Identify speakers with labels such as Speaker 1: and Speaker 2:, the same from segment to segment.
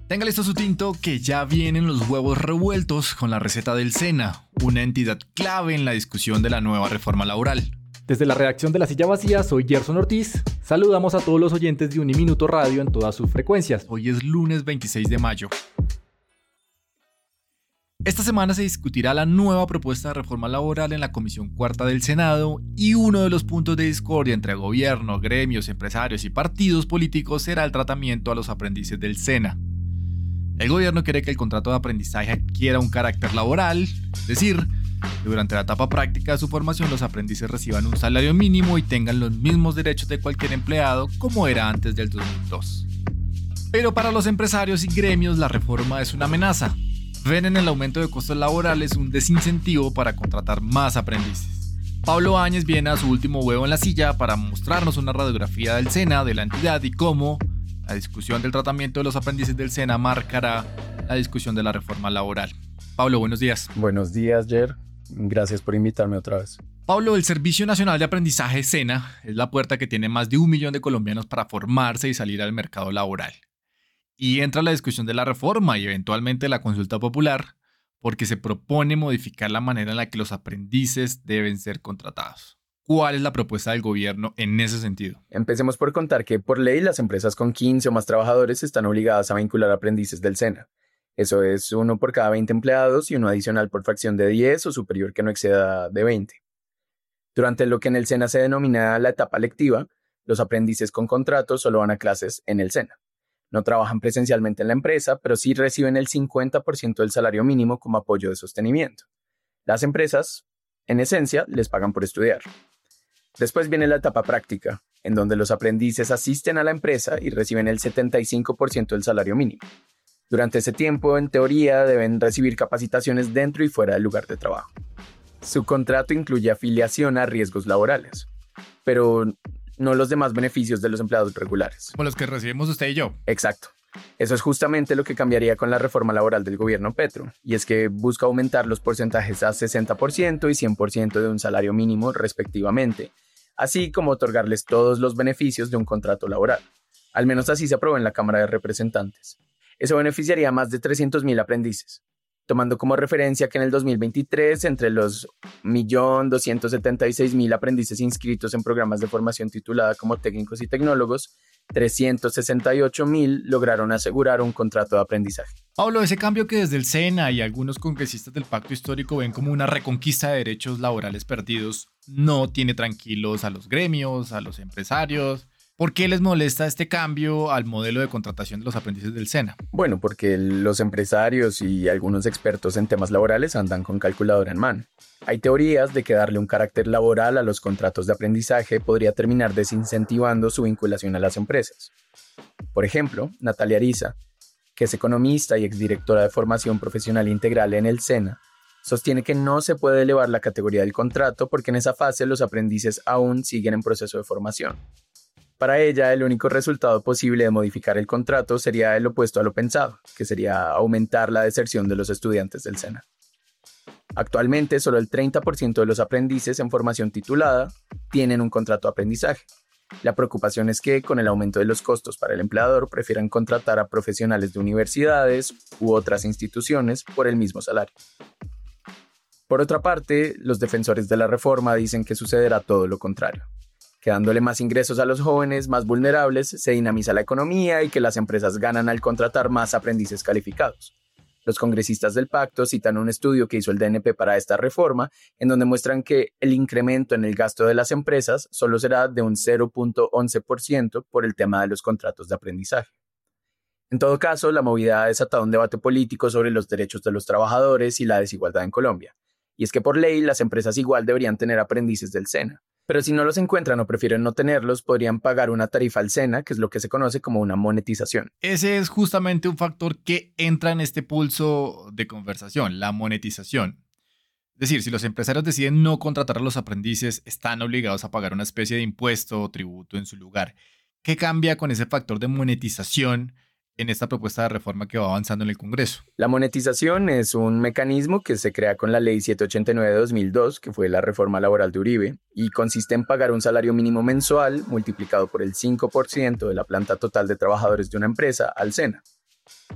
Speaker 1: Tenga listo su tinto que ya vienen los huevos revueltos con la receta del SENA, una entidad clave en la discusión de la nueva reforma laboral.
Speaker 2: Desde la redacción de La Silla Vacía, soy Gerson Ortiz. Saludamos a todos los oyentes de Uniminuto Radio en todas sus frecuencias.
Speaker 1: Hoy es lunes 26 de mayo. Esta semana se discutirá la nueva propuesta de reforma laboral en la Comisión Cuarta del Senado y uno de los puntos de discordia entre gobierno, gremios, empresarios y partidos políticos será el tratamiento a los aprendices del SENA. El gobierno quiere que el contrato de aprendizaje adquiera un carácter laboral, es decir, que durante la etapa práctica de su formación los aprendices reciban un salario mínimo y tengan los mismos derechos de cualquier empleado como era antes del 2002. Pero para los empresarios y gremios la reforma es una amenaza. Ven en el aumento de costos laborales un desincentivo para contratar más aprendices. Pablo Áñez viene a su último huevo en la silla para mostrarnos una radiografía del SENA, de la entidad y cómo la discusión del tratamiento de los aprendices del SENA marcará la discusión de la reforma laboral. Pablo, buenos días.
Speaker 3: Buenos días, Jer. Gracias por invitarme otra vez.
Speaker 1: Pablo, el Servicio Nacional de Aprendizaje SENA es la puerta que tiene más de 1 millón de colombianos para formarse y salir al mercado laboral. Y entra la discusión de la reforma y eventualmente la consulta popular porque se propone modificar la manera en la que los aprendices deben ser contratados. ¿Cuál es la propuesta del gobierno en ese sentido?
Speaker 3: Empecemos por contar que por ley las empresas con 15 o más trabajadores están obligadas a vincular aprendices del SENA. Eso es 1 por cada 20 empleados y 1 adicional por fracción de 10 o superior que no exceda de 20. Durante lo que en el SENA se denomina la etapa lectiva, los aprendices con contrato solo van a clases en el SENA. No trabajan presencialmente en la empresa, pero sí reciben el 50% del salario mínimo como apoyo de sostenimiento. Las empresas, en esencia, les pagan por estudiar. Después viene la etapa práctica, en donde los aprendices asisten a la empresa y reciben el 75% del salario mínimo. Durante ese tiempo, en teoría, deben recibir capacitaciones dentro y fuera del lugar de trabajo. Su contrato incluye afiliación a riesgos laborales, pero no los demás beneficios de los empleados regulares.
Speaker 1: Como los que recibimos usted y yo.
Speaker 3: Exacto. Eso es justamente lo que cambiaría con la reforma laboral del gobierno Petro, y es que busca aumentar los porcentajes a 60% y 100% de un salario mínimo respectivamente, así como otorgarles todos los beneficios de un contrato laboral. Al menos así se aprobó en la Cámara de Representantes. Eso beneficiaría a más de 300.000 aprendices, tomando como referencia que en el 2023, entre los 1.276.000 aprendices inscritos en programas de formación titulada como técnicos y tecnólogos, 368.000 lograron asegurar un contrato de aprendizaje.
Speaker 1: Pablo, ese cambio que desde el SENA y algunos congresistas del Pacto Histórico ven como una reconquista de derechos laborales perdidos, no tiene tranquilos a los gremios, a los empresarios. ¿Por qué les molesta este cambio al modelo de contratación de los aprendices del SENA?
Speaker 3: Bueno, porque los empresarios y algunos expertos en temas laborales andan con calculadora en mano. Hay teorías de que darle un carácter laboral a los contratos de aprendizaje podría terminar desincentivando su vinculación a las empresas. Por ejemplo, Natalia Ariza, que es economista y exdirectora de formación profesional integral en el SENA, sostiene que no se puede elevar la categoría del contrato porque en esa fase los aprendices aún siguen en proceso de formación. Para ella, el único resultado posible de modificar el contrato sería el opuesto a lo pensado, que sería aumentar la deserción de los estudiantes del SENA. Actualmente, solo el 30% de los aprendices en formación titulada tienen un contrato de aprendizaje. La preocupación es que, con el aumento de los costos para el empleador, prefieran contratar a profesionales de universidades u otras instituciones por el mismo salario. Por otra parte, los defensores de la reforma dicen que sucederá todo lo contrario. Que dándole más ingresos a los jóvenes más vulnerables se dinamiza la economía y que las empresas ganan al contratar más aprendices calificados. Los congresistas del pacto citan un estudio que hizo el DNP para esta reforma, en donde muestran que el incremento en el gasto de las empresas solo será de un 0.11% por el tema de los contratos de aprendizaje. En todo caso, la movida ha desatado un debate político sobre los derechos de los trabajadores y la desigualdad en Colombia. Y es que por ley las empresas igual deberían tener aprendices del SENA. Pero si no los encuentran o prefieren no tenerlos, podrían pagar una tarifa al SENA, que es lo que se conoce como una monetización.
Speaker 1: Ese es justamente un factor que entra en este pulso de conversación, la monetización. Es decir, si los empresarios deciden no contratar a los aprendices, están obligados a pagar una especie de impuesto o tributo en su lugar. ¿Qué cambia con ese factor de monetización en esta propuesta de reforma que va avanzando en el Congreso?
Speaker 3: La monetización es un mecanismo que se crea con la Ley 789 de 2002, que fue la reforma laboral de Uribe, y consiste en pagar un salario mínimo mensual multiplicado por el 5% de la planta total de trabajadores de una empresa al SENA.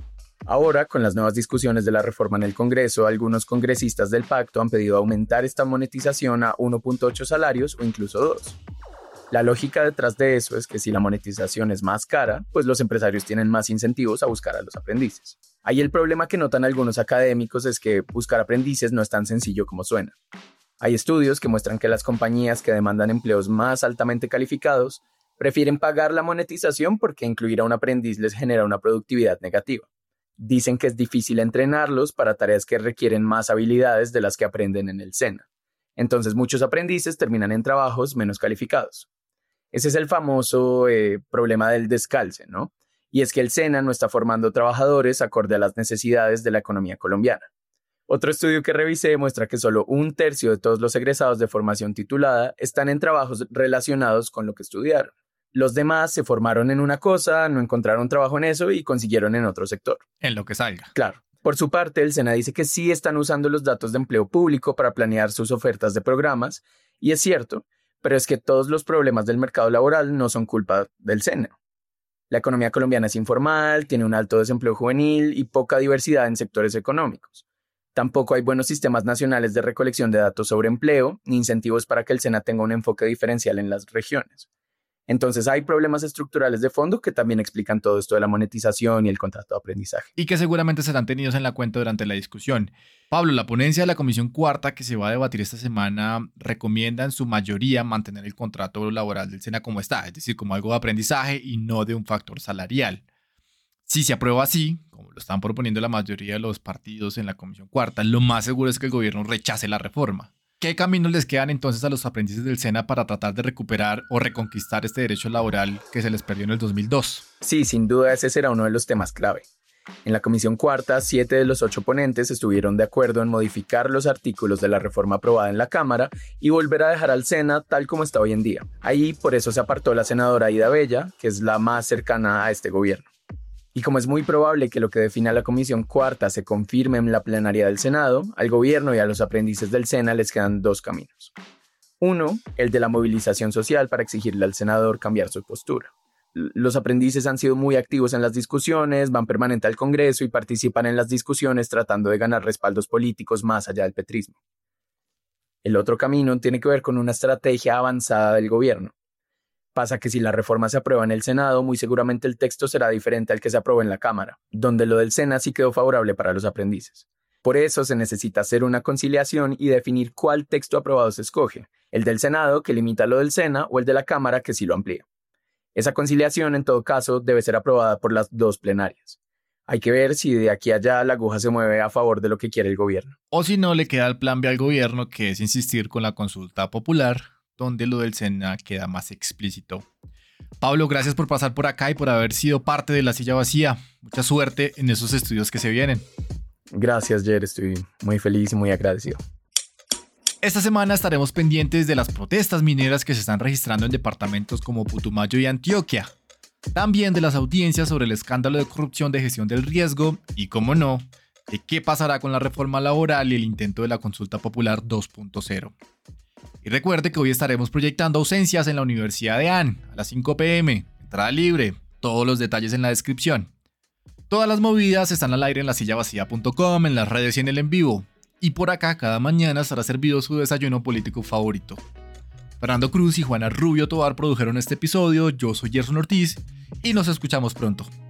Speaker 3: Ahora, con las nuevas discusiones de la reforma en el Congreso, algunos congresistas del pacto han pedido aumentar esta monetización a 1.8 salarios o incluso 2. La lógica detrás de eso es que si la monetización es más cara, pues los empresarios tienen más incentivos a buscar a los aprendices. Ahí el problema que notan algunos académicos es que buscar aprendices no es tan sencillo como suena. Hay estudios que muestran que las compañías que demandan empleos más altamente calificados prefieren pagar la monetización porque incluir a un aprendiz les genera una productividad negativa. Dicen que es difícil entrenarlos para tareas que requieren más habilidades de las que aprenden en el SENA. Entonces muchos aprendices terminan en trabajos menos calificados. Ese es el famoso problema del descalce, ¿no? Y es que el SENA no está formando trabajadores acorde a las necesidades de la economía colombiana. Otro estudio que revisé muestra que solo 1/3 de todos los egresados de formación titulada están en trabajos relacionados con lo que estudiaron. Los demás se formaron en una cosa, no encontraron trabajo en eso y consiguieron en otro sector.
Speaker 1: En lo que salga.
Speaker 3: Claro. Por su parte, el SENA dice que sí están usando los datos de empleo público para planear sus ofertas de programas, y es cierto, pero es que todos los problemas del mercado laboral no son culpa del SENA. La economía colombiana es informal, tiene un alto desempleo juvenil y poca diversidad en sectores económicos. Tampoco hay buenos sistemas nacionales de recolección de datos sobre empleo, ni incentivos para que el SENA tenga un enfoque diferencial en las regiones. Entonces hay problemas estructurales de fondo que también explican todo esto de la monetización y el contrato de aprendizaje.
Speaker 1: Y que seguramente serán tenidos en la cuenta durante la discusión. Pablo, la ponencia de la Comisión Cuarta que se va a debatir esta semana recomienda en su mayoría mantener el contrato laboral del SENA como está, es decir, como algo de aprendizaje y no de un factor salarial. Si se aprueba así, como lo están proponiendo la mayoría de los partidos en la Comisión Cuarta, lo más seguro es que el gobierno rechace la reforma. ¿Qué caminos les quedan entonces a los aprendices del SENA para tratar de recuperar o reconquistar este derecho laboral que se les perdió en el 2002?
Speaker 3: Sí, sin duda ese será uno de los temas clave. En la Comisión Cuarta, 7 de los 8 ponentes estuvieron de acuerdo en modificar los artículos de la reforma aprobada en la Cámara y volver a dejar al SENA tal como está hoy en día. Ahí por eso se apartó la senadora Ida Bella, que es la más cercana a este gobierno. Y como es muy probable que lo que defina la Comisión Cuarta se confirme en la plenaria del Senado, al gobierno y a los aprendices del SENA les quedan 2 caminos. Uno, el de la movilización social para exigirle al senador cambiar su postura. Los aprendices han sido muy activos en las discusiones, van permanente al Congreso y participan en las discusiones tratando de ganar respaldos políticos más allá del petrismo. El otro camino tiene que ver con una estrategia avanzada del gobierno. Pasa que si la reforma se aprueba en el Senado, muy seguramente el texto será diferente al que se aprobó en la Cámara, donde lo del SENA sí quedó favorable para los aprendices. Por eso se necesita hacer una conciliación y definir cuál texto aprobado se escoge, el del Senado, que limita lo del SENA, o el de la Cámara, que sí lo amplía. Esa conciliación, en todo caso, debe ser aprobada por las 2 plenarias. Hay que ver si de aquí a allá la aguja se mueve a favor de lo que quiere el gobierno.
Speaker 1: O si no, le queda el plan B al gobierno, que es insistir con la consulta popular, donde lo del SENA queda más explícito. Pablo, gracias por pasar por acá y por haber sido parte de La Silla Vacía. Mucha suerte en esos estudios que se vienen.
Speaker 3: Gracias, Jer. Estoy muy feliz y muy agradecido.
Speaker 1: Esta semana estaremos pendientes de las protestas mineras que se están registrando en departamentos como Putumayo y Antioquia. También de las audiencias sobre el escándalo de corrupción de gestión del riesgo y, cómo no, de qué pasará con la reforma laboral y el intento de la consulta popular 2.0. Y recuerde que hoy estaremos proyectando ausencias en la Universidad de AN a las 5 p.m. Entrada libre, todos los detalles en la descripción. Todas las movidas están al aire en lasillavacía.com, en las redes y en el en vivo. Y por acá cada mañana estará servido su desayuno político favorito. Fernando Cruz y Juana Rubio Tovar produjeron este episodio, yo soy Gerson Ortiz y nos escuchamos pronto.